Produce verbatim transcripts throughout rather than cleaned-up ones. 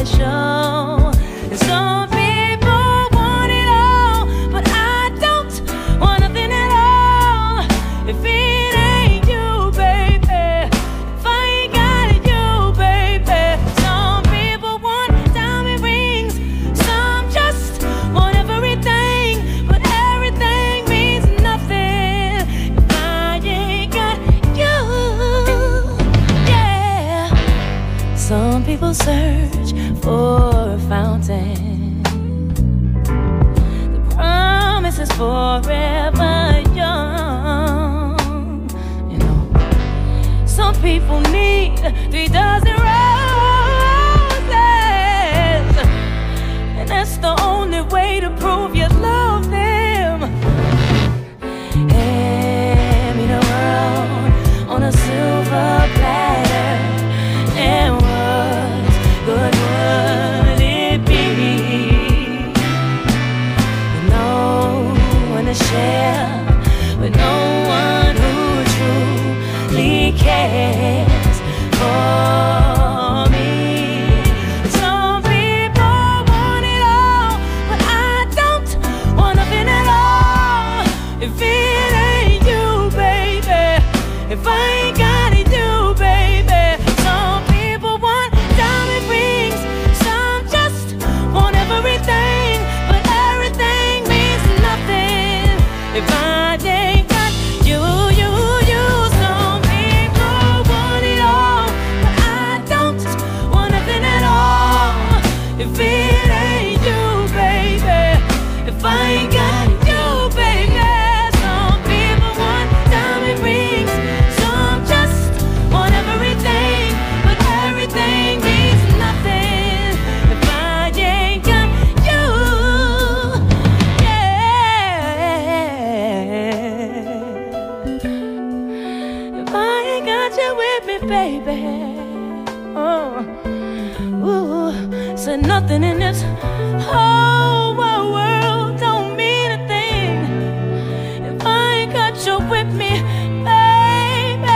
special. And some people want it all, but I don't want nothing at all. If it ain't you, baby, if I ain't got you, baby. Some people want diamond rings, some just want everything, but everything means nothing if I ain't got you. Yeah. Some people search for a fountain. The promise is forever young. You know, some people need three dozen roses, and that's the only way to prove you love them. Hand me the world on a silver platter, and what good would it be? With no one to share, with no one who truly cares for me. Some people want it all, but I don't want nothing at all. If it ain't you, baby, if I ain't got it, you, baby. Some people want diamond rings, some just want everything, but everything means nothing if I ain't got you, you, you. Some people want it all, but I don't want nothing at all. If it ain't you, baby, if I ain't got you, baby. Some people want diamond rings, some just want everything, but everything means nothing if I ain't got you. Yeah. If I ain't got you with me, baby. Oh, ooh, so nothing in this whole wide world don't mean a thing if I ain't got you with me, baby.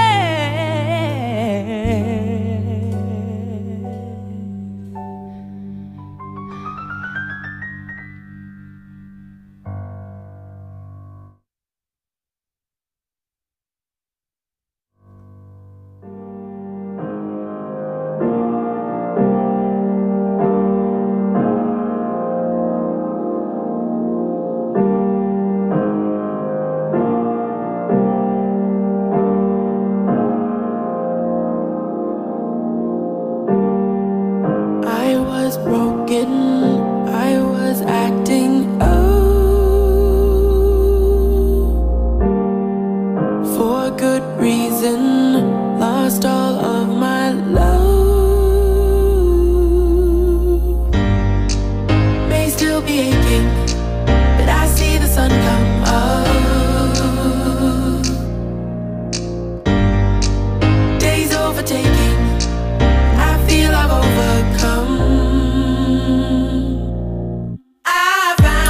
I was broken, I was acting oh, for good reason, lost all of my love. May still be aching, but I see the sun come up. Days overtaking, I feel I've overcome. I find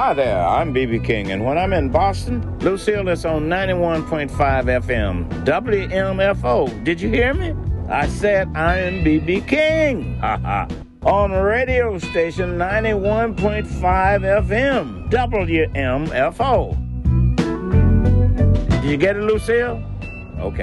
Hi there, I'm B B King, and when I'm in Boston, Lucille is on ninety-one point five F M, W M F O. Did you hear me? I said I'm B B King, haha, on radio station ninety-one point five F M, W M F O. Did you get it, Lucille? Okay.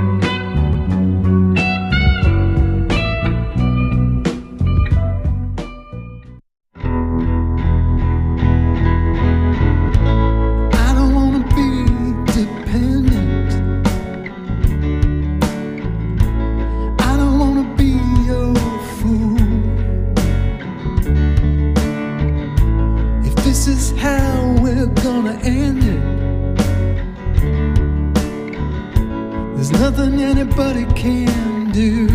Nothing anybody can do.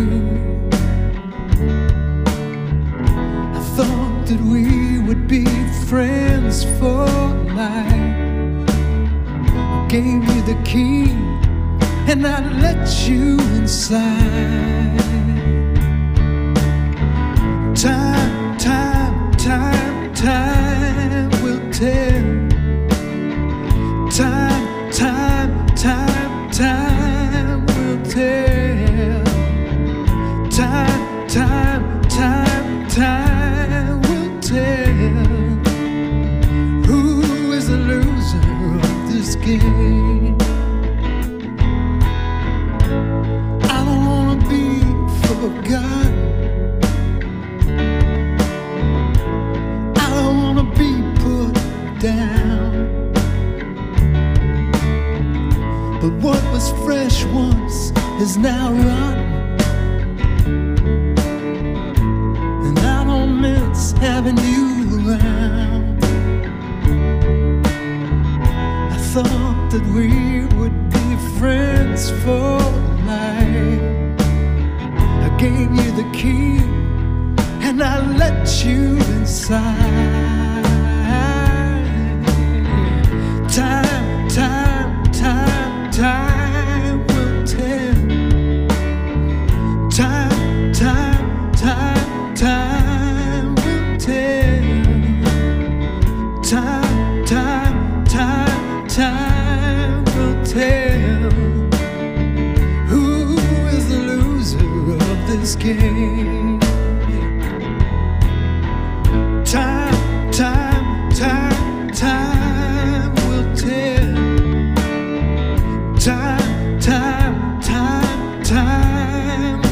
I thought that we would be friends for life. I gave you the key and I let you inside. Time, time, time, time will tell. Time, time, time, time. Tell. Time, time, time, time will tell who is the loser of this game. I don't wanna be forgotten. I don't wanna be put down. But what was fresh once is now rotten, and I don't miss having you around. I thought that we would be friends for life. I gave you the key and I let you inside. Time, time, time, time. Time, time, time, time will tell. Time, time, time, time will tell who is the loser of this game. Time, time, time, time will tell. Time, time, time, time.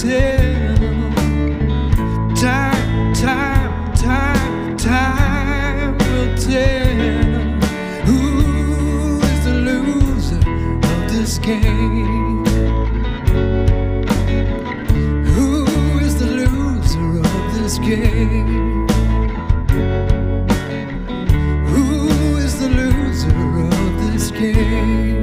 Time, time, time, time will tell who is the loser of this game. Who is the loser of this game? Who is the loser of this game?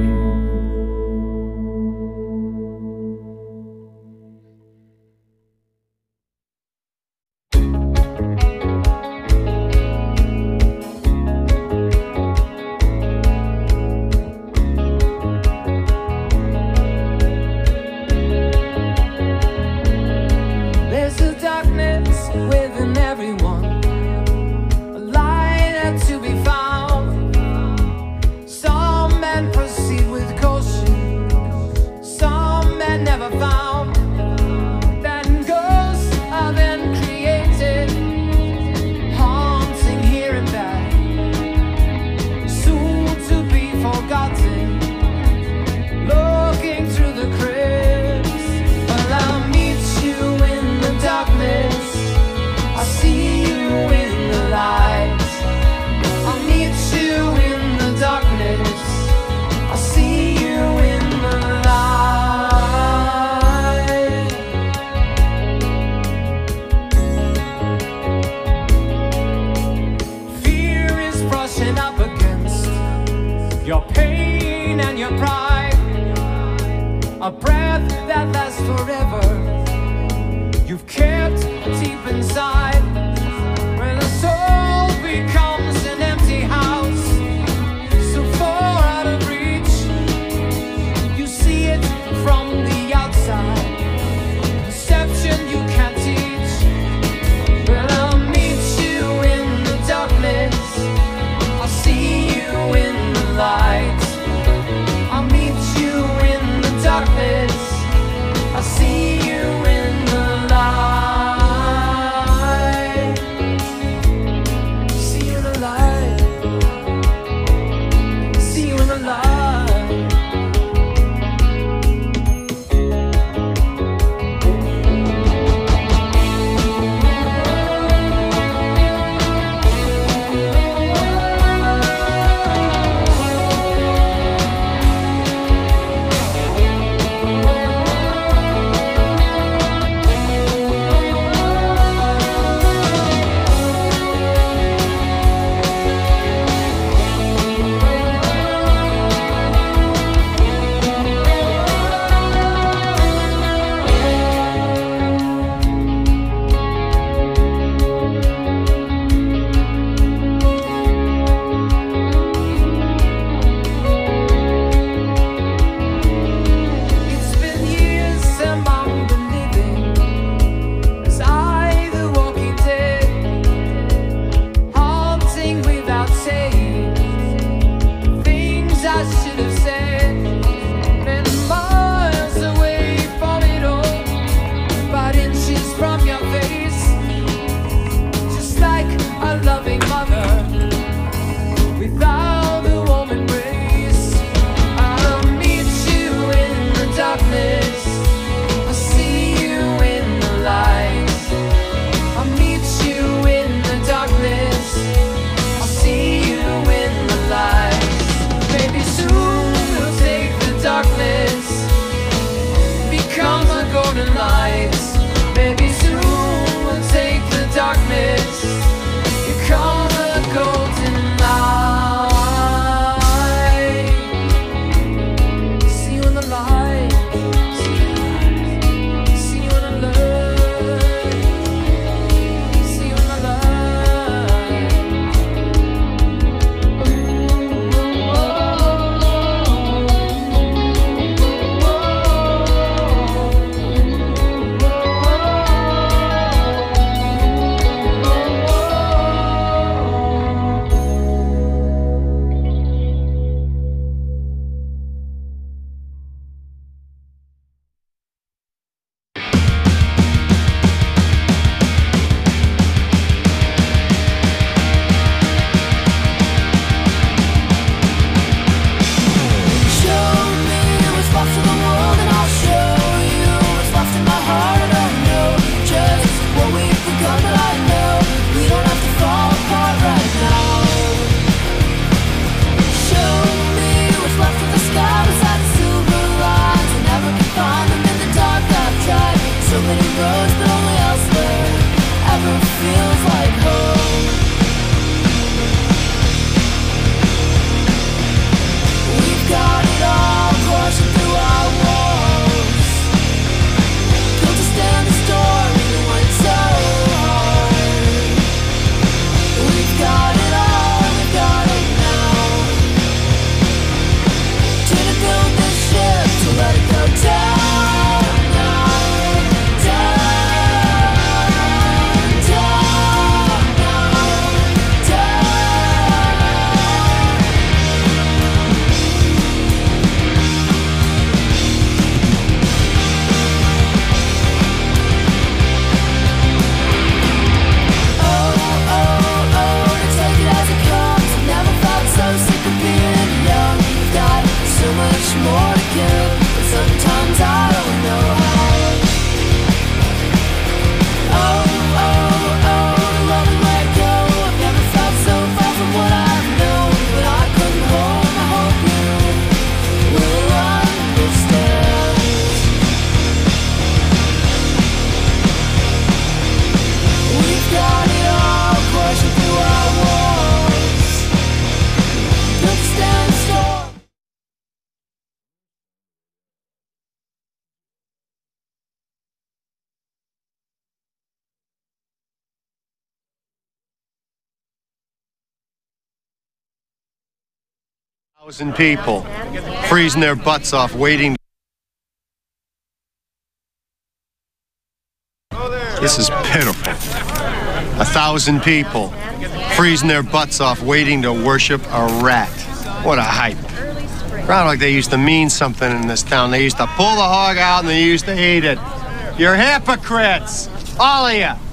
A breath that lasts forever. You've kept deep inside, where the soul becomes an empty house, so far out of reach. You see it from the outside, perception you can't teach. Well, I'll meet you in the darkness. golden lights. Maybe soon we'll take the darkness. You call the golden light. See you in the light. See you in the light. See you in the light. See you in the light. Thousand people freezing their butts off waiting. This is pitiful. A thousand people freezing their butts off waiting to worship a rat. What a hype. Sound like they used to mean something in this town. They used to pull the hog out and they used to eat it. You're hypocrites, all of you.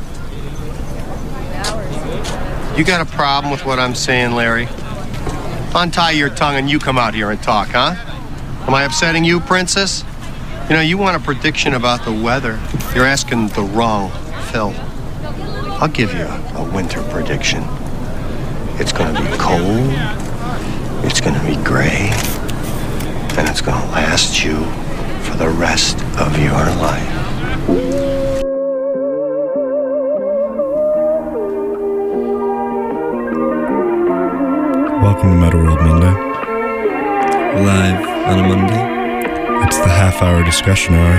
You got a problem with what I'm saying, Larry? Untie your tongue and you come out here and talk, huh? Am I upsetting you, Princess? You know, you want a prediction about the weather. You're asking the wrong Phil. I'll give you a, a winter prediction. It's gonna be cold, it's gonna be gray, and it's gonna last you for the rest of your life. Welcome to Metal World Monday. Live on a Monday. It's the half-hour discussion hour.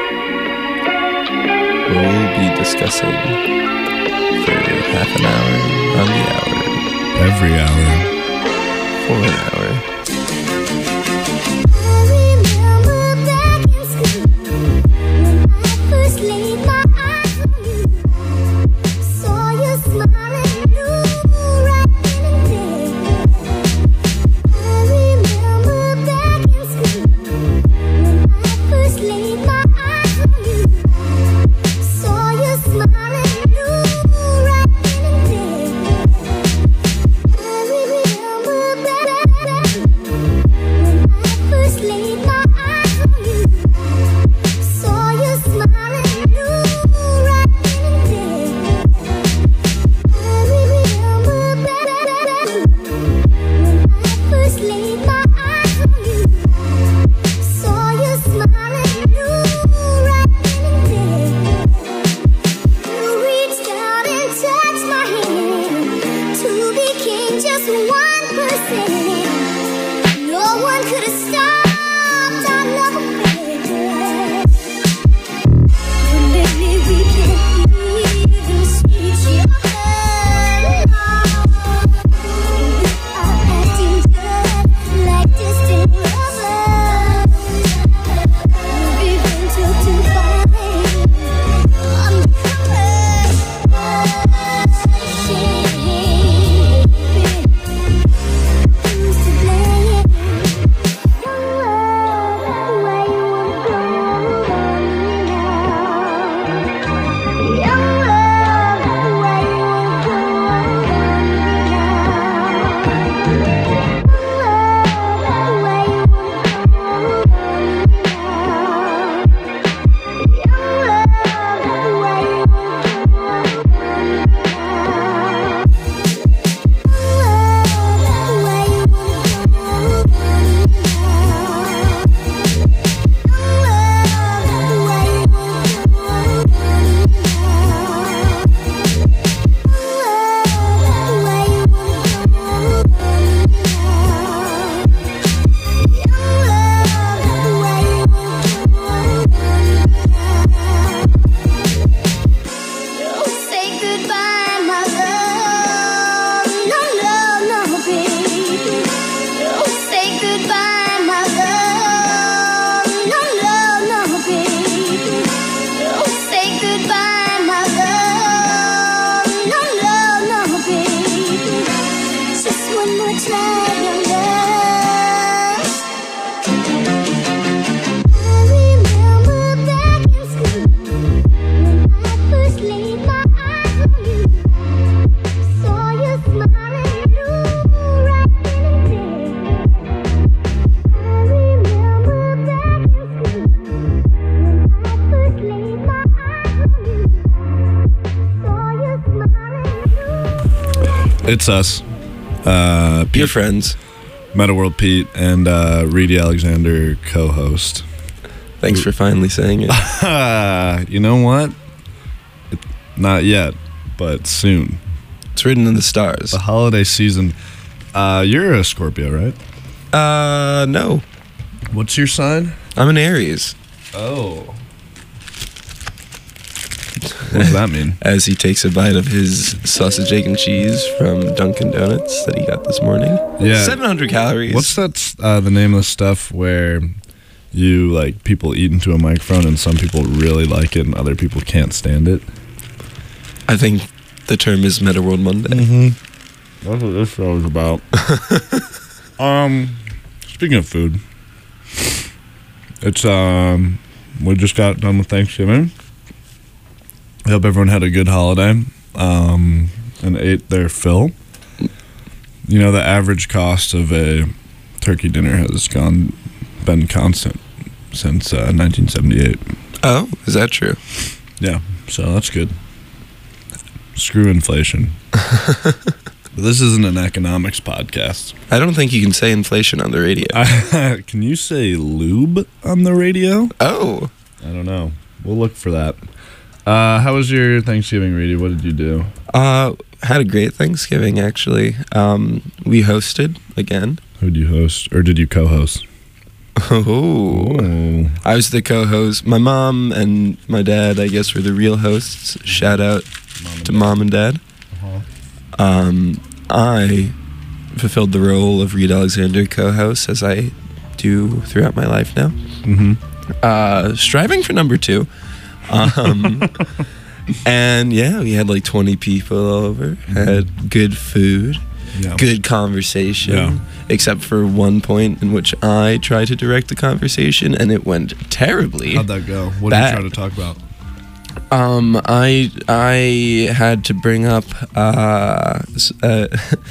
We'll be discussing for half an hour on the hour. Every hour. For an hour. Thank you. It's us. Uh, Your friends. Meta World Pete and uh, Reedy Alexander co-host. Thanks for finally saying it. You know what? It, not yet, but soon. It's written in the stars. The holiday season. Uh, you're a Scorpio, right? Uh, no. What's your sign? I'm an Aries. Oh. What does that mean? As he takes a bite of his sausage, egg, and cheese from Dunkin' Donuts that he got this morning. Yeah. seven hundred calories. What's that, uh, the name of the stuff where you, like, people eat into a microphone and some people really like it and other people can't stand it? I think the term is Meta World Monday. Mm-hmm. That's what this show is about. um, speaking of food, it's, um, we just got done with Thanksgiving. I hope everyone had a good holiday um, and ate their fill. You know, the average cost of a turkey dinner has gone been constant since uh, nineteen seventy-eight. Oh, is that true? Yeah, so that's good. Screw inflation. But this isn't an economics podcast. I don't think you can say inflation on the radio. I, can you say lube on the radio? Oh. I don't know. We'll look for that. Uh, how was your Thanksgiving, Reedy? What did you do? Uh, had a great Thanksgiving, actually. Um, we hosted again. Who did you host, or did you co-host? Oh. Oh. I was the co-host. My mom and my dad, I guess, were the real hosts. Shout out Mom to mom and dad. Uh-huh. Um, I fulfilled the role of Reed Alexander co-host, as I do throughout my life now. Mm-hmm. Uh, striving for number two. Um, and yeah, we had like twenty people over, had good food, Yeah. good conversation, Yeah. except for one point in which I tried to direct the conversation and it went terribly. How'd that go? What Bad. did you try to talk about? Um, I I had to bring up uh, s- uh,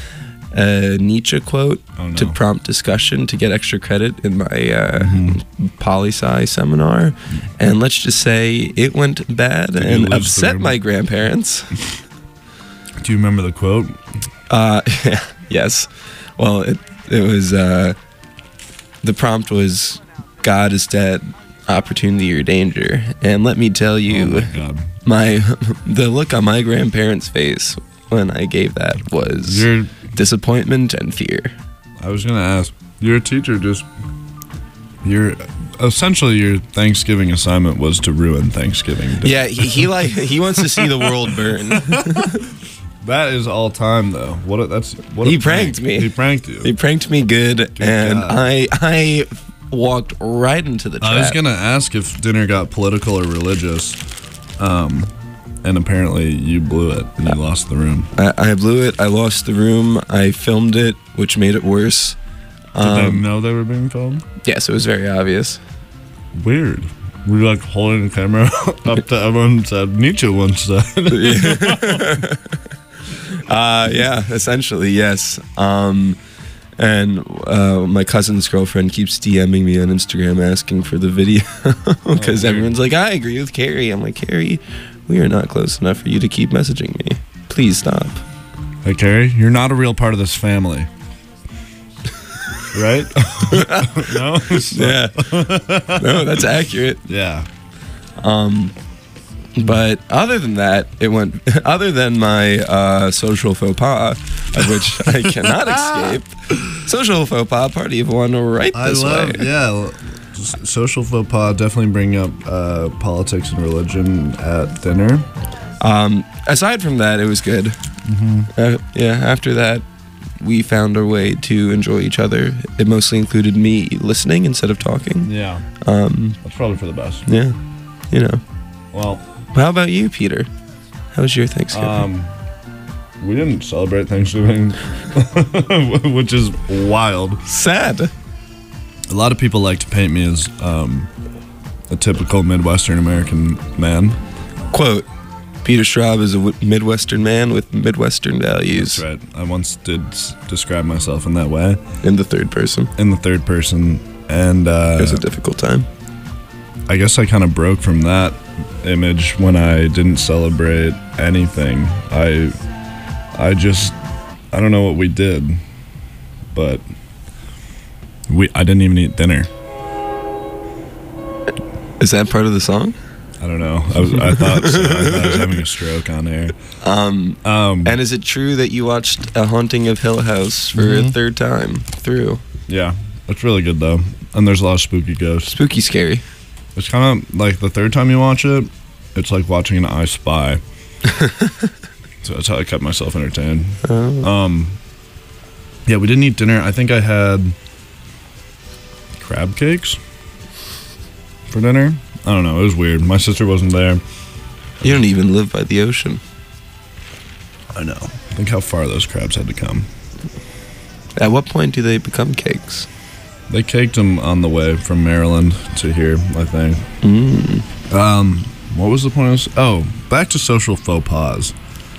a Nietzsche quote Oh, no. to prompt discussion to get extra credit in my uh, Mm-hmm. poli-sci seminar, and let's just say it went bad Did you and lose the upset room? my grandparents. Do you remember the quote? Uh, yes. Well, it it was uh, the prompt was God is dead, opportunity or danger, and let me tell you, Oh my God. my the look on my grandparents' face when I gave that was You're, disappointment and fear. I was going to ask, you're a teacher, just, you're, essentially your Thanksgiving assignment was to ruin Thanksgiving. Yeah, he, he like he wants to see the world burn. That is all time, though. What a, that's what a He prank. pranked me. He pranked you. He pranked me good, and God. I I walked right into the trap. I was gonna ask if dinner got political or religious, um, and apparently you blew it and you lost the room. I, I blew it. I lost the room. I filmed it, which made it worse. Did they Um, know they were being filmed? yes, it was very obvious. Weird. Were you like holding the camera up to everyone and said Nietzsche once said? Uh, yeah, essentially, yes. Um, and uh, my cousin's girlfriend keeps DMing me on Instagram asking for the video because Oh, weird. everyone's like, I agree with Carrie. I'm like, Carrie, we are not close enough for you to keep messaging me. Please stop. Hey Carrie, you're not a real part of this family, right? No. Yeah. No, that's accurate. Yeah. Um, but other than that, it went. Other than my uh, social faux pas, of which I cannot escape, social faux pas party of one right I this love, way. yeah. s- Social faux pas, definitely bring up uh, politics and religion at dinner. Um, aside from that, it was good. Mm-hmm. Uh, yeah. After that, we found our way to enjoy each other. It mostly included me listening instead of talking. Yeah. Um, That's probably for the best. yeah. You know. Well, How about you, Peter? How was your Thanksgiving? um, we didn't celebrate Thanksgiving, which is wild. Sad. A lot of people like to paint me as um, a typical Midwestern American man. Quote, Peter Straub is a w- Midwestern man with Midwestern values. That's right. I once did s- describe myself in that way, In the third person. in the third person, and uh, It was a difficult time. I guess I kind of broke from that image when I didn't celebrate anything. I, I just, I don't know what we did, but we I didn't even eat dinner. Is that part of the song? I don't know. I was I thought so. I thought I was having a stroke on air. Um, Um, and is it true that you watched A Haunting of Hill House for Mhm. a third time through? yeah, it's really good though, and there's a lot of spooky ghosts. Spooky scary. It's kind of like the third time you watch it, it's like watching an I Spy. So that's how I kept myself entertained. Oh. Um, yeah, we didn't eat dinner. I think I had crab cakes for dinner. I don't know. It was weird. My sister wasn't there. You don't even live by the ocean. I know. Think how far those crabs had to come. At what point do they become cakes? They caked them on the way from Maryland to here, I think. Mm. Um, what was the point of this? Oh, back to social faux pas.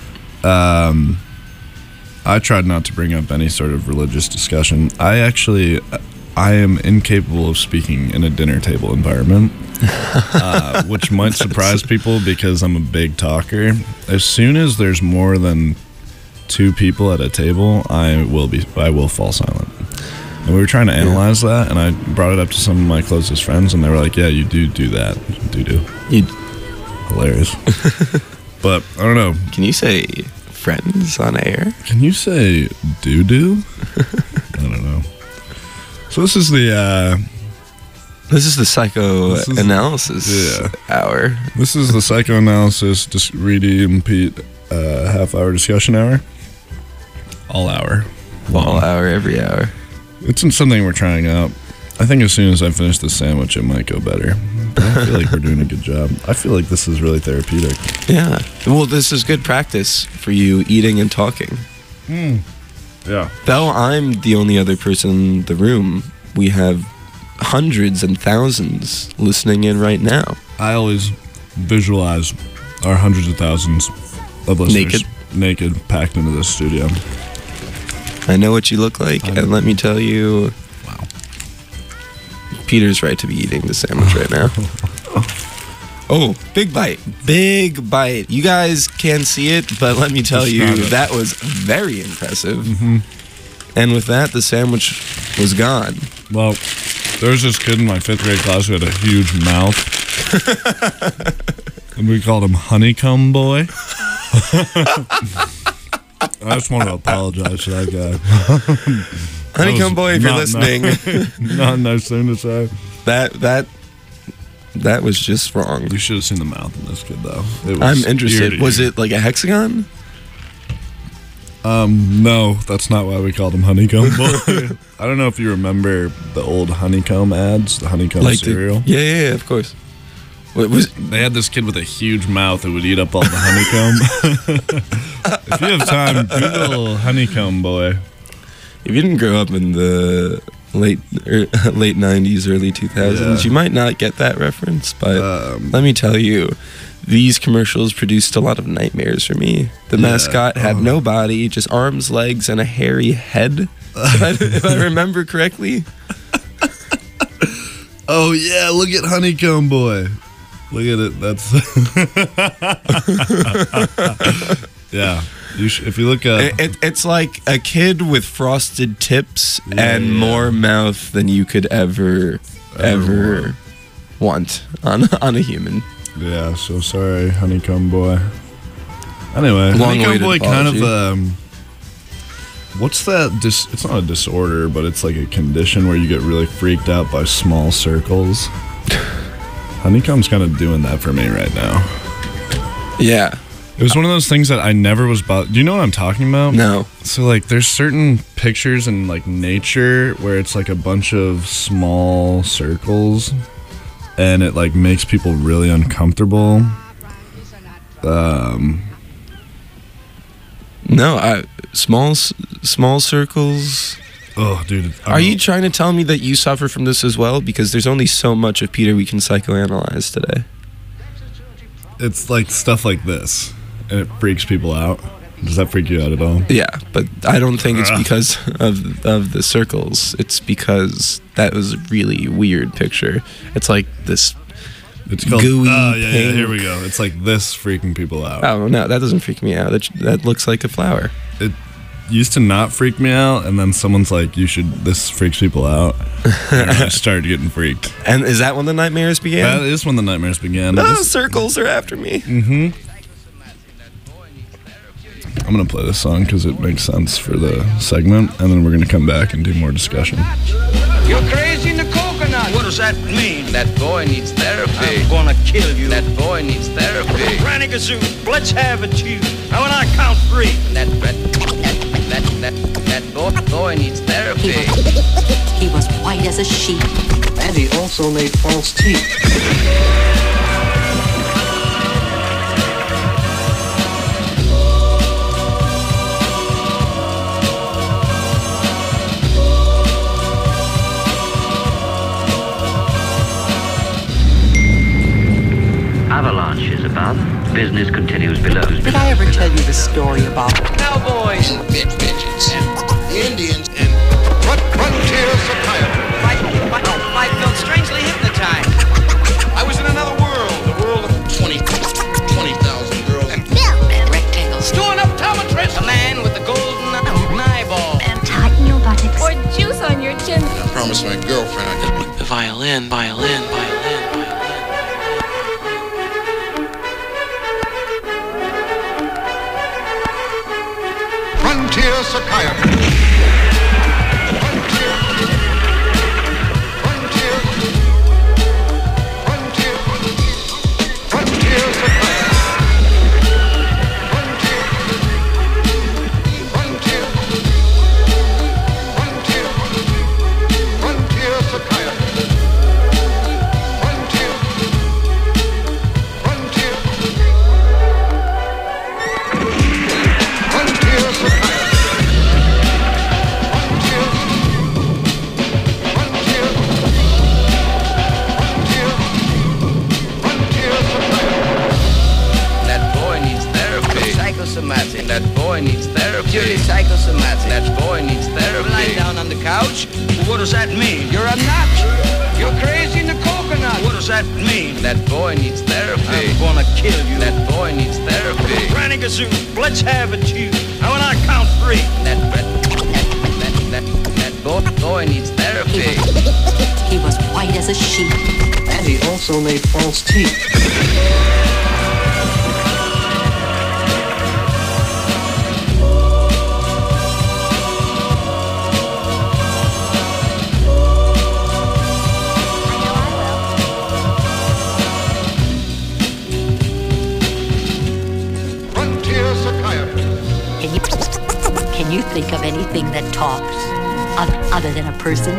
Um, I tried not to bring up any sort of religious discussion. I actually, I am incapable of speaking in a dinner table environment, uh, which might surprise people because I'm a big talker. As soon as there's more than two people at a table, I will be, I will fall silent. And we were trying to analyze that, and I brought it up to some of my closest friends, and they were like, "Yeah, you do do that, do do." You Hilarious. But I don't know. Can you say friends on air? Can you say doo doo? I don't know. So this is the uh, This is the psychoanalysis This is- yeah. hour. this is the psychoanalysis dis- Reedy and Pete uh, half hour discussion hour. All hour. All hour, every hour. It's something we're trying out. I think as soon as I finish the sandwich, it might go better. But I feel like we're doing a good job. I feel like this is really therapeutic. Yeah. Well, this is good practice for you eating and talking. Yeah. Though I'm the only other person in the room, we have hundreds and thousands listening in right now. I always visualize our hundreds of thousands of listeners Naked? naked packed into this studio. I know what you look like, and let me tell you, Wow. Peter's right to be eating the sandwich right now. Oh, big bite. Big bite. You guys can't see it, but let me tell you, Describe it. that was very impressive. Mm-hmm. And with that, the sandwich was gone. Well, there was this kid in my fifth grade class who had a huge mouth. And we called him Honeycomb Boy. I just want to apologize to that guy. Honeycomb Boy, if you're not listening, Nice, not a nice thing to say. that that that was just wrong. You should have seen the mouth in this kid, though. It was I'm ear interested. to Was ear. it like a hexagon? Um, no, that's not why we called him Honeycomb Boy. I don't know if you remember the old Honeycomb ads, the Honeycomb Like the- cereal. yeah, yeah, yeah, of course. What was? They had this kid with a huge mouth who would eat up all the honeycomb. If you have time, Google Honeycomb Boy. If you didn't grow up in the late er, late nineties, early two thousands, Yeah. you might not get that reference. But Um, let me tell you, these commercials produced a lot of nightmares for me. The Yeah. mascot had Oh. no body, just arms, legs, and a hairy head. If I, if I remember correctly. Oh yeah, look at Honeycomb Boy. Look at it. That's yeah. You sh- if you look at It, it, it's like a kid with frosted tips Yeah, and yeah. more mouth than you could ever, Ever ever want on on a human. yeah. So sorry, Honeycomb Boy. Anyway, Honeycomb Long-awaited Boy kind of apology. um. What's that? Dis- it's not a disorder, but it's like a condition where you get really freaked out by small circles. Honeycomb's kind of doing that for me right now. Yeah. It was one of those things that I never was bothered. Do you know what I'm talking about? No. So like there's certain pictures in like nature where it's like a bunch of small circles and it like makes people really uncomfortable. Um No, I small s- small circles. oh dude. I Are don't- you trying to tell me that you suffer from this as well? Because there's only so much of Peter we can psychoanalyze today. It's like stuff like this and it freaks people out. Does that freak you out at all? Yeah, but I don't think it's Ugh. because of of the circles. It's because that was a really weird picture. It's like this. It's called Gooey Oh yeah, yeah, here we pink. go. It's like this freaking people out. Oh no, that doesn't freak me out. That that looks like a flower. It used to not freak me out, and then someone's like, "You should. This freaks people out." And I started getting freaked. And is that when the nightmares began? That is when the nightmares began. Oh, Just- circles are after me. Mm-hmm. I'm gonna play this song because it makes sense for the segment, and then we're gonna come back and do more discussion. You're crazy in the coconut. What does that mean? That boy needs therapy. I'm gonna kill you. That boy needs therapy. Granny Gazoo, let's have it to. Now when I count three. That that that that that boy, boy needs therapy. He was, he was white as a sheet. And he also made false teeth. Avalanches above, business continues below. Did I ever tell you the story about Cowboys and bitch bitches and Indians and frontier psychiatry. I, I, I felt strangely hypnotized. I was in another world, the world of twenty thousand girls. And Bill and rectangles? storing up tomatrists. A man with the golden eyeball. And tighten your buttocks. Or juice on your chin. I promised my girlfriend I'd just make The violin, violin, violin, violin. frontier psychiatry. Frontier. Frontier. Frontier. Frontier psychiatry. Frontier. Frontier. Frontier. Frontier psychiatry. Frontier. Frontier. Frontier psychiatry. Psychosomatic. That boy needs therapy. Purely psychosomatic. That boy needs therapy. Lying down on the couch. Well, what does that mean? You're a nut. You're crazy in the coconut. What does that mean? That boy needs therapy. I'm gonna kill you. That boy needs therapy. Granny Gazoo, let's have it to you. Now when I count three. That that that that, that boy, boy needs therapy. He was, he was white as a sheet. And he also made false teeth. Can you, can you think of anything that talks other, other than a person?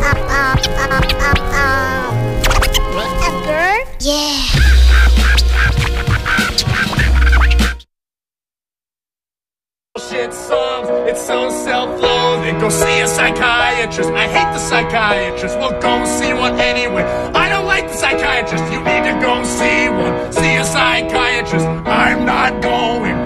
Edgar? Yeah. Shit songs, it's so self-loathing. Go see a psychiatrist. I hate the psychiatrist. Well, go see one anyway. I don't like the psychiatrist. You need to go see one. See a psychiatrist. I'm not going.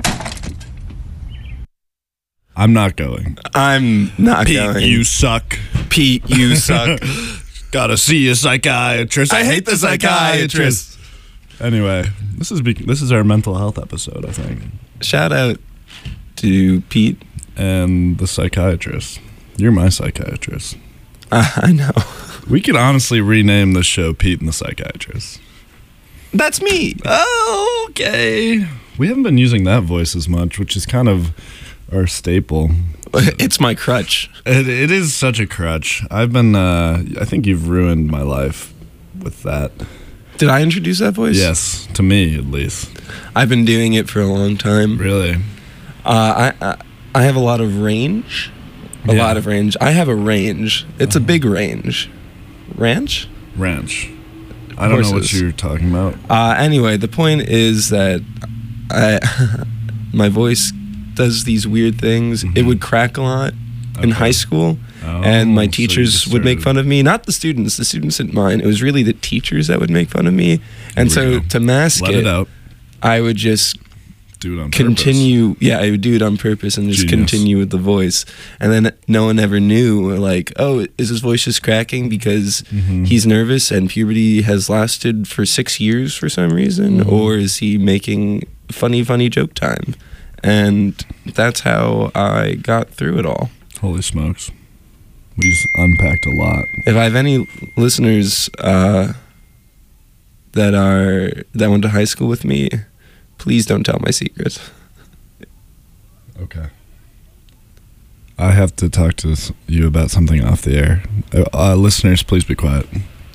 I'm not going. I'm not Pete, going. you suck. Pete, you suck. Gotta see a psychiatrist. I, hate the psychiatrist. Anyway, this is be- this is our mental health episode, I think. Shout out to Pete and the psychiatrist. You're my psychiatrist. Uh, I know. We could honestly rename this show Pete and the Psychiatrist. That's me. Oh, okay. We haven't been using that voice as much, which is kind of our staple. It's my crutch. It, it is such a crutch. I've been, uh, I think you've ruined my life with that. Did I introduce that voice? Yes, to me at least. I've been doing it for a long time. Really? Uh, I, I I have a lot of range. A Yeah. lot of range. I have a range. It's a big range. Ranch? Ranch. I don't know what Horses. you're talking about. Uh, anyway, the point is that I my voice does these weird things. Mm-hmm. It would crack a lot in Okay. high school, Oh, and my so you teachers just would make started- fun of me. Not the students. The students didn't mind. It was really the teachers that would make fun of me. And Here we so go. to mask Let it out. I would just Do it on continue. Yeah, I would do it on purpose and just Genius. continue with the voice. And then no one ever knew, like, oh, is his voice just cracking because Mm-hmm. he's nervous and puberty has lasted for six years for some reason? Mhm. Or is he making funny, funny joke time? and that's how I got through it all. Holy smokes. We just unpacked a lot. If I have any listeners uh, that are that went to high school with me, please don't tell my secret. Okay. I have to talk to you about something off the air. Uh, uh, listeners, please be quiet.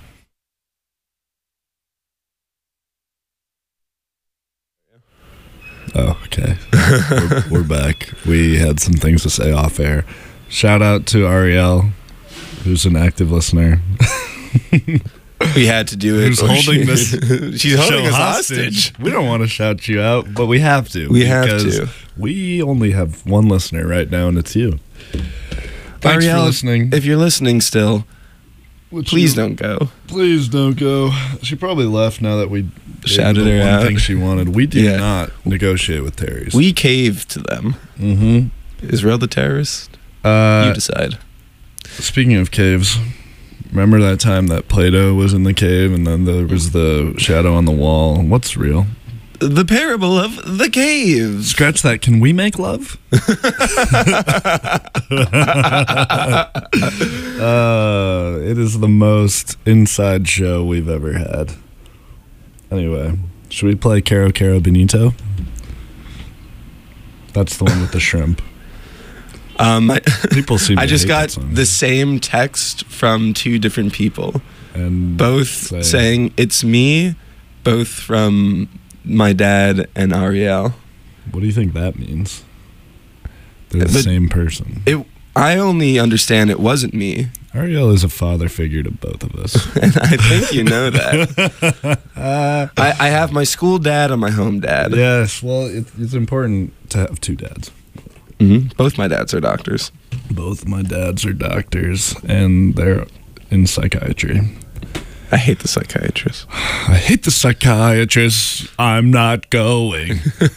Oh, okay. we're, we're back. We had some things to say off air. Shout out to Ariel, who's an active listener. We had to do it. Who's holding this She's holding show us hostage. hostage. We don't want to shout you out, but we have to. We have because to. We only have one listener right now, and it's you. Thanks Ariel, for listening. If you're listening still, Would please you- don't go. Please don't go. She probably left now that we Shouted did the her one out. thing she wanted. We did Yeah. not negotiate with Terry's. We caved to them. Mm-hmm. Israel the terrorist? Uh, You decide. Speaking of caves, remember that time that Plato was in the cave and then there was the shadow on the wall? What's real? The parable of the cave. Scratch that. Can we make love? uh, it is the most inside show we've ever had. Anyway, should we play Caro Caro Benito? That's the one with the shrimp. Um, I, People seem to I just hate got that song. the same text from two different people, and both say- saying it's me, both from my dad and Ariel. What do you think that means? They're the But same person. It. I only understand it wasn't me, Ariel is a father figure to both of us. and I think you know that. uh, I, I have my school dad and my home dad. yes, well, it, it's important to have two dads. Mm-hmm. Both my dads are doctors. Both my dads are doctors, and they're in psychiatry. I hate the psychiatrist. I hate the psychiatrist. I'm not going.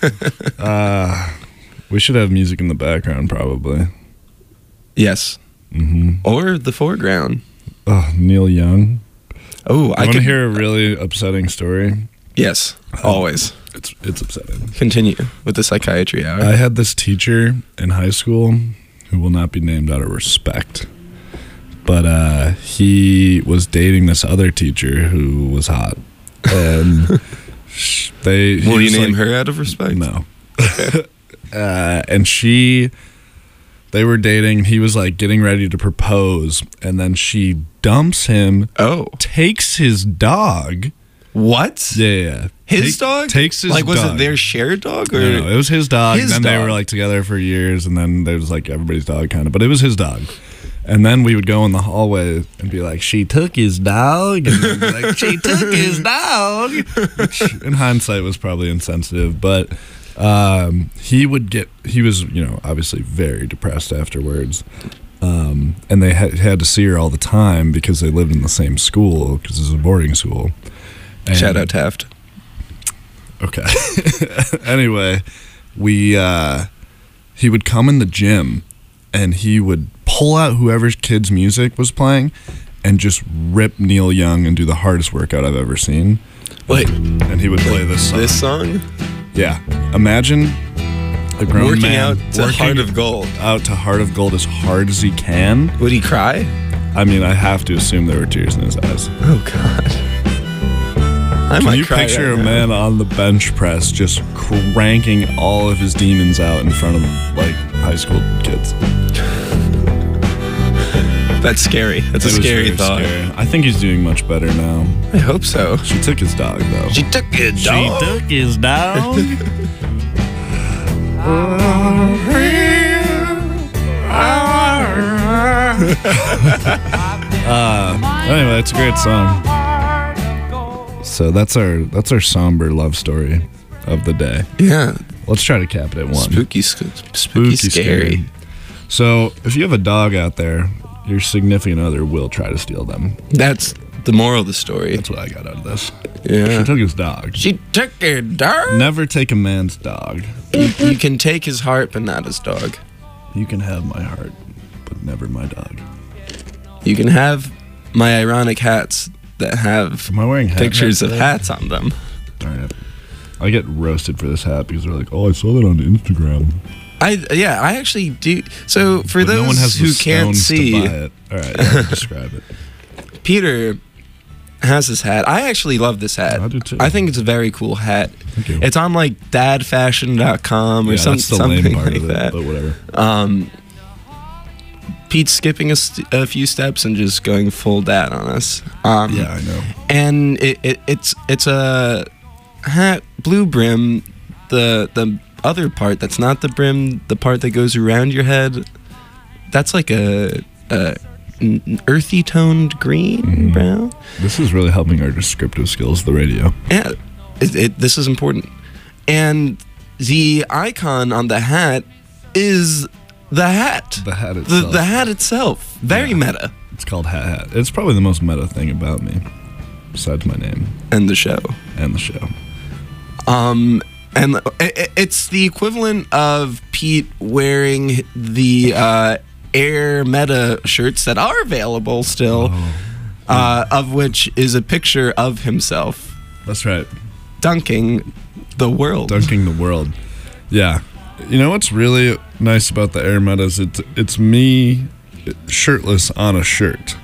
uh, we should have music in the background, probably. Yes. Mm-hmm. Or the foreground. Oh, Neil Young. Oh, I I want to could hear a really upsetting story. Yes, always. It's it's upsetting. Continue with the psychiatry hour. I had this teacher in high school who will not be named out of respect. But uh, he was dating this other teacher who was hot. And sh- they he Will you was name like- her out of respect? No. uh, and she, they were dating. He was like getting ready to propose. And then she dumps him. Oh. Takes his dog. What? Yeah, yeah. His Take- dog? Takes his like, was dog. it their shared dog? Or No, no, it was his dog. His then they dog. were like together for years, and then there was like everybody's dog kind of, but it was his dog. And then we would go in the hallway and be like, "She took his dog," and they'd be like, "She took his dog," which in hindsight was probably insensitive, but um, he would get. He was, you know, obviously very depressed afterwards. Um, and they had, had to see her all the time because they lived in the same school because it was a boarding school. And Shout out Taft. Okay. Anyway, we uh, he would come in the gym and he would pull out whoever's kid's music was playing and just rip Neil Young and do the hardest workout I've ever seen. Wait. And he would play this song. This song? Yeah. Imagine a grown Working man out to working Heart of Gold. out to Heart of Gold as hard as he can. Would he cry? I mean, I have to assume there were tears in his eyes. Oh, God. I Can might you cry picture right a now. man on the bench press just cranking all of his demons out in front of like high school kids? That's scary. That's a It was scary very thought. scary. I think he's doing much better now. I hope so. She took his dog though. She took his dog. She took his dog. uh, anyway, it's a great song. So that's our that's our somber love story of the day. Yeah. Let's try to cap it at one. Spooky, sc- spooky, scary. So if you have a dog out there, your significant other will try to steal them. That's the moral of the story. That's what I got out of this. Yeah. She took his dog. She took her dog. Never take a man's dog. You, you can take his heart, but not his dog. You can have my heart, but never my dog. You can have my ironic hats that have Am I wearing hat pictures right of today? hats on them. Darn it. I get roasted for this hat because they're like, "Oh, I saw that on Instagram." I yeah, I actually do. So for But those no one has who the can't stones to see, buy it. All right, yeah, describe it. Peter has this hat. I actually love this hat. I do too. I think it's a very cool hat. Thank you. It's on like dad fashion dot com or Yeah, some, that's the something lame part like of it, that. but whatever. Um, Pete's skipping a, st- a few steps and just going full dad on us. Um, Yeah, I know. And it, it, it's it's a hat, blue brim. The the other part that's not the brim, the part that goes around your head, that's like a, a n- earthy toned green, Mm-hmm. brown. This is really helping our descriptive skills of the radio. Yeah, it, it, this is important. And the icon on the hat is the hat. The hat The, itself. the hat itself. Very Yeah. meta. It's called Hat Hat. It's probably the most meta thing about me, besides my name And the show. and the show. Um, and it, it's the equivalent of Pete wearing the uh, Air Meta shirts that are available still, Oh. uh, of which is a picture of himself That's right. dunking the world. Dunking the world. Yeah. You know what's really nice about the Air Metas? It's, it's me shirtless on a shirt.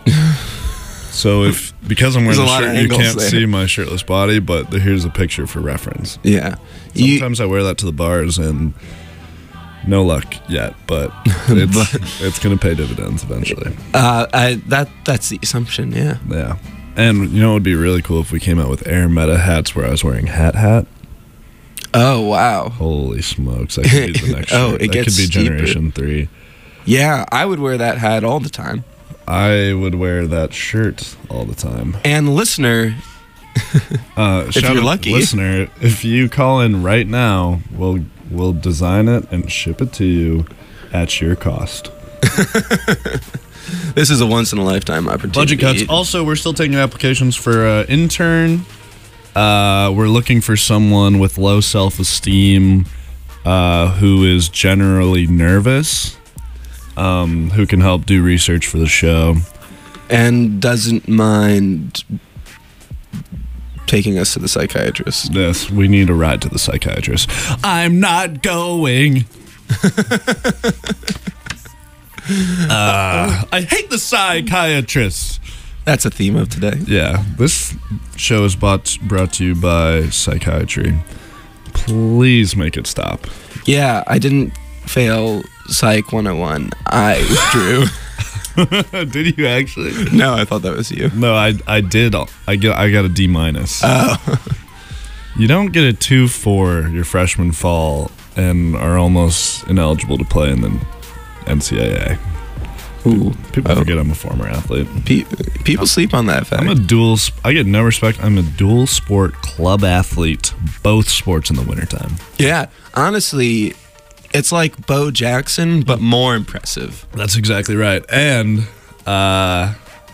So if because I'm wearing There's a a lot of shirt, you angles can't there. see my shirtless body, but the, here's a picture for reference. Yeah. You- Sometimes I wear that to the bars and no luck yet, but it's it's gonna pay dividends eventually. Uh, I, that that's the assumption, yeah. Yeah. And you know it would be really cool if we came out with Air Meta hats where I was wearing Hat Hat. Oh wow! Holy smokes! That could be the next. Oh, shirt. it that gets could be steeper. Generation Three. Yeah, I would wear that hat all the time. I would wear that shirt all the time. And listener, Uh, If shout you're out, lucky. listener, if you call in right now, we'll we'll design it and ship it to you at your cost. this is a once in a lifetime opportunity. Budget cuts. Also, we're still taking applications for uh, intern. Uh, we're looking for someone with low self-esteem, uh, who is generally nervous, um, who can help do research for the show, and doesn't mind taking us to the psychiatrist. Yes, we need a ride to the psychiatrist. I'm not going. uh, I hate the psychiatrist. That's a theme of today. Yeah, this show is bought, brought to you by Psychiatry. Please make it stop. Yeah, I didn't fail Psych one oh one. I withdrew. Did you actually? No, I thought that was you. No, I I did. I got I got a D minus. Oh. You don't get a two for your freshman fall and are almost ineligible to play in the N C double A. Ooh, people oh. forget I'm a former athlete. Pe- people sleep on that fact. I'm a dual. Sp- I get no respect. I'm a dual sport club athlete. Both sports in the wintertime. Yeah, honestly, it's like Bo Jackson, but more impressive. That's exactly right. And uh,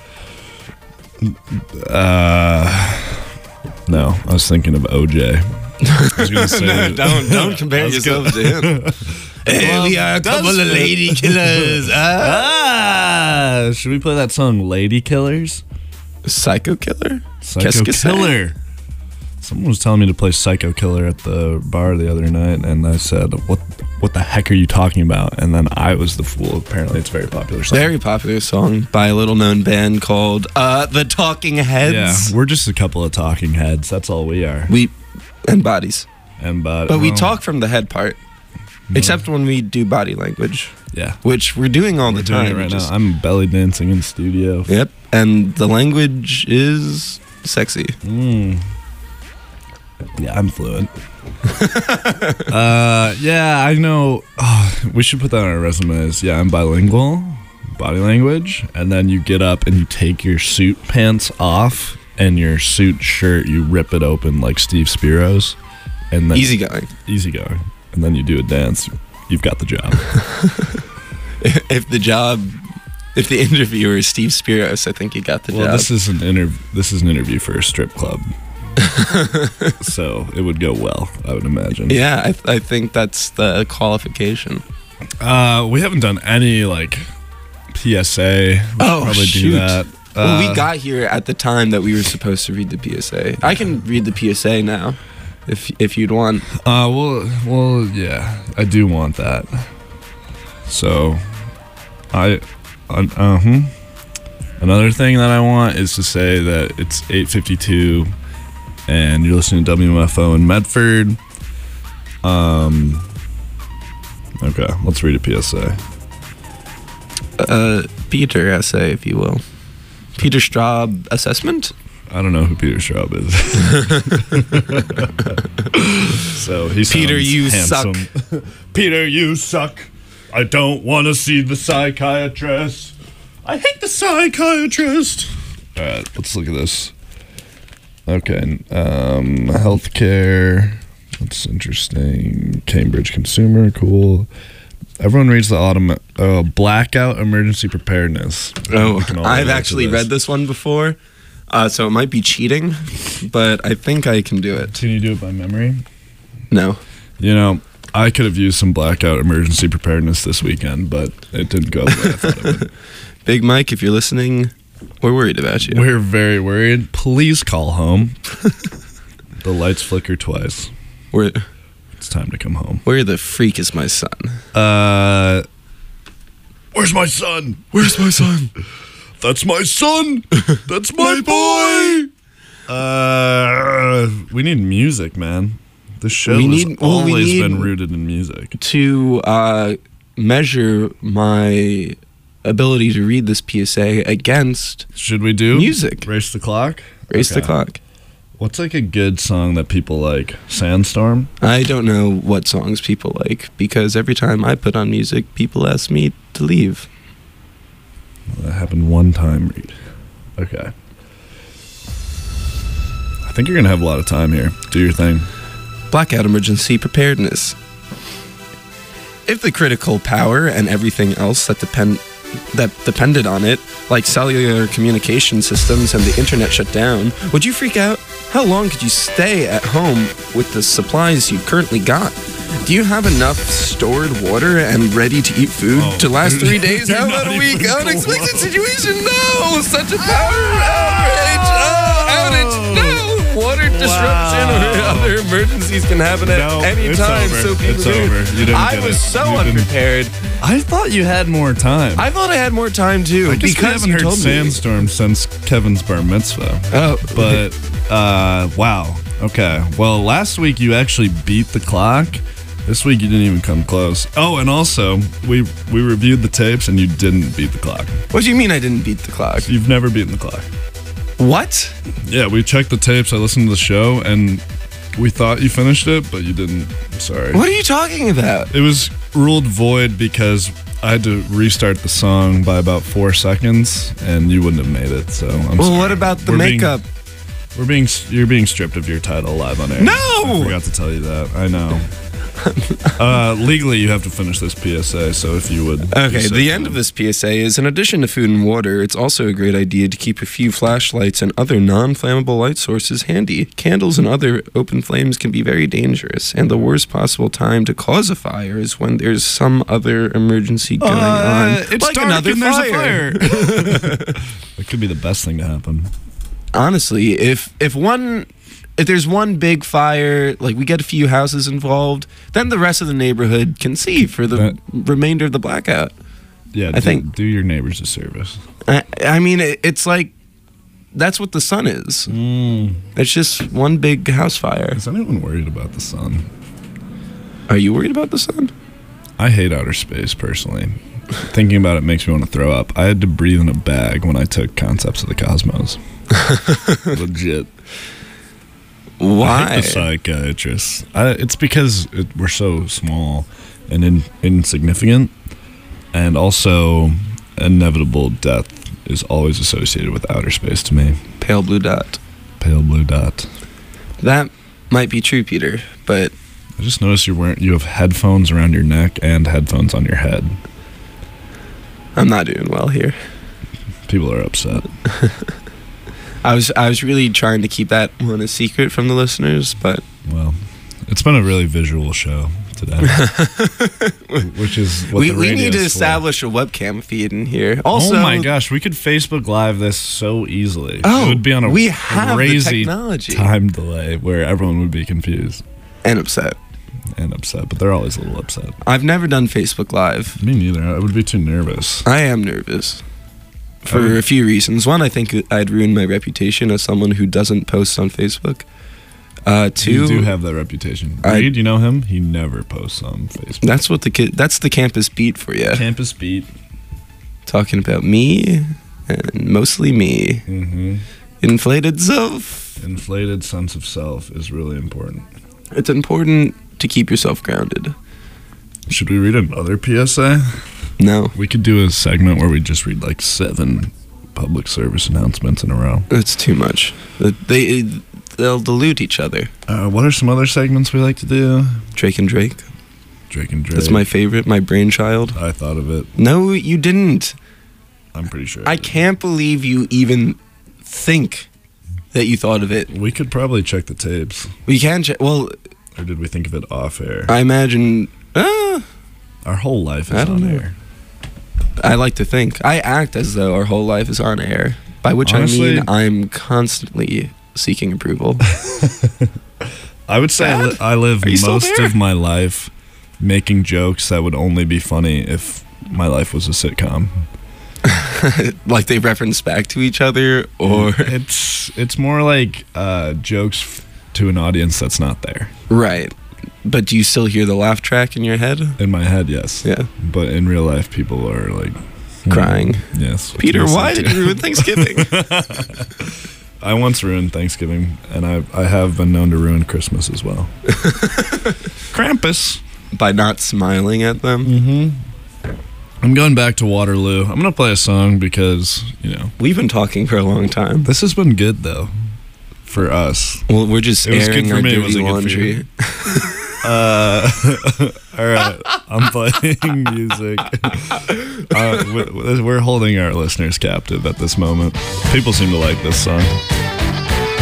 uh, no, I was thinking of O J. I was gonna say, no, don't don't compare yourself to him. Hey, we are a couple of lady killers. Ah, should we play that song "Lady Killers"? Psycho Killer. Psycho Qu'est-ce que c'est? Killer. Someone was telling me to play Psycho Killer at the bar the other night, and I said, "What? What the heck are you talking about?" And then I was the fool. Apparently, it's a very popular song. Very popular song by a little known band called uh, The Talking Heads. Yeah, we're just a couple of talking heads. That's all we are. We and bodies. And body. But we well, talk from the head part. No. Except when we do body language. Yeah. Which we're doing all We're the doing time. it right just- now. I'm belly dancing in studio. Yep. And the language is sexy. Mm. Yeah, I'm fluent. uh, yeah, I know. Oh, we should put that on our resumes. Yeah, I'm bilingual, body language, and then you get up and you take your suit pants off and your suit shirt, you rip it open like Steve Spiros, and then Easygoing. easygoing, and then you do a dance. You've got the job. If the job, if the interviewer is Steve Spiros, I think you got the Well, job. this is an interview. This is an interview for a strip club, so it would go well, I would imagine. Yeah, I, th- I think that's the qualification. Uh, we haven't done any like P S A. We should Oh, probably shoot. do that. Well, Uh, we got here at the time that we were supposed to read the P S A. I can read the P S A now. if if you'd want. Uh, well, well, yeah, I do want that. So, I, uh, uh hmm. Another thing that I want is to say that it's eight fifty-two, and you're listening to W M F O in Medford. Um. Okay, let's read a P S A. Uh, Peter essay, if you will. Peter Straub assessment? I don't know who Peter Straub is. So he Peter, you handsome. suck. Peter, you suck. I don't want to see the psychiatrist. I hate the psychiatrist. All right, let's look at this. Okay, um, healthcare. That's interesting. Cambridge Consumer, cool. Everyone reads the autumn uh, blackout emergency preparedness. Oh, We can all I've relate to actually this. read this one before, uh, so it might be cheating, but I think I can do it. Can you do it by memory? No. You know, I could have used some blackout emergency preparedness this weekend, but it didn't go the way I thought it would. Big Mike, if you're listening, we're worried about you. We're very worried. Please call home. The lights flicker twice. We're, it's time to come home. Where the freak is my son? Uh, where's my son? Where's my son? That's my son. That's my boy. Uh, we need music, man. This show We has need- well, we always need- been rooted in music. To uh, measure my ability to read this P S A against Should we do music. Race the clock? Race the Okay. clock. What's like a good song that people like? Sandstorm? I don't know what songs people like because every time I put on music, people ask me to leave. That happened one time, Reed. Okay. I think you're going to have a lot of time here. Do your thing. Blackout emergency preparedness. If the critical power and everything else that depend that depended on it, like cellular communication systems and the internet shut down, would you freak out? How long could you stay at home with the supplies you currently got? Do you have enough stored water and ready-to-eat food Oh, to last you're- three days? you're How not about a week? even Unexpected close. situation? No! Such a power outrage! Oh, outage! No! Water disruption or other emergencies can happen at No, any it's time. over. So people It's do. over. You didn't I get was it. so You didn't- unprepared. I thought you had more time. I thought I had more time too. I guess we because haven't you heard told me. Sandstorm since Kevin's bar mitzvah. Oh, But, uh, wow. Okay. Well, last week you actually beat the clock. This week you didn't even come close. Oh, and also, we we reviewed the tapes and you didn't beat the clock. What do you mean I didn't beat the clock? You've never beaten the clock. What? Yeah, we checked the tapes. I listened to the show and we thought you finished it, but you didn't. I'm sorry. What are you talking about? It was ruled void because I had to restart the song by about four seconds, and you wouldn't have made it. So I'm Well, sorry. what about the We're being- makeup? we're being you're being stripped of your title live on air. No! I forgot to tell you that. I know. uh, legally, you have to finish this P S A. So if you would. Okay, be so the kind. end of this P S A is in addition to food and water, it's also a great idea to keep a few flashlights and other non flammable light sources handy. Candles and other open flames can be very dangerous, and the worst possible time to cause a fire is when there's some other emergency going Uh, on. it's like dark another and there's a fire. It could be the best thing to happen. Honestly, if if one if there's one big fire, like we get a few houses involved, then the rest of the neighborhood can see for the That- remainder of the blackout. Yeah, I do, think- do your neighbors a service. I, I mean, it, it's like that's what the sun is. It's just one big house fire. Is anyone worried about the sun? Are you worried about the sun? I hate outer space personally. Thinking about it makes me want to throw up. I had to breathe in a bag when I took Concepts of the Cosmos. Legit. I Why? hate the psychiatrists. I, it's because it, we're so small and in, insignificant, and also inevitable death is always associated with outer space to me. Pale blue dot. Pale blue dot. That might be true, Peter, but I just noticed you're wearing you have headphones around your neck and headphones on your head. I'm not doing well here. People are upset. I was I was really trying to keep that one a secret from the listeners, but Well, it's been a really visual show today, which is what we, the we radio need to is for. establish a webcam feed in here. Also, oh my gosh, we could Facebook Live this so easily. Oh, it would be on a we have the crazy technology. time delay where everyone would be confused and upset. And upset, but they're always a little upset. I've never done Facebook Live. Me neither. I would be too nervous. I am nervous. For Oh. a few reasons. One, I think I'd ruin my reputation as someone who doesn't post on Facebook. Uh, two, You do have that reputation. I- Reed, you know him? He never posts on Facebook. That's what the kid. That's the campus beat for you. Campus beat. Talking about me and mostly me. Mm-hmm. Inflated self. Inflated sense of self is really important. It's important to keep yourself grounded. Should we read another P S A? No. We could do a segment where we just read like seven public service announcements in a row. That's too much. They they'll dilute each other. Uh, what are some other segments we like to do? Drake and Drake. Drake and Drake. That's my favorite. My brainchild. I thought of it. No, you didn't. I'm pretty sure. I can't believe you even think that you thought of it. We could probably check the tapes. We can check. Well, or did we think of it off air? I imagine. Uh, Our whole life is I don't on know. air. I like to think. I act as though our whole life is on air. By which Honestly- I mean I'm constantly seeking approval. I would say I, li- I live Are you still most there? of my life making jokes that would only be funny if my life was a sitcom. Like they reference back to each other, or it's it's more like uh, jokes f- to an audience that's not there. right. But do you still hear the laugh track in your head? In my head, yes. Yeah. But in real life, people are like Crying. "Hmm, Yes. Peter, Yes, why I did do." you ruin Thanksgiving? I once ruined Thanksgiving, and I I have been known to ruin Christmas as well. Krampus. By not smiling at them? Mm-hmm. I'm going back to Waterloo. I'm gonna play a song because you know We've been talking for a long time. this has been good though, for us. Well, we're just It was airing good for our me, dirty was it good for laundry. you? Uh, all right, I'm playing music. Uh, we- we're holding our listeners captive at this moment. People seem to like this song.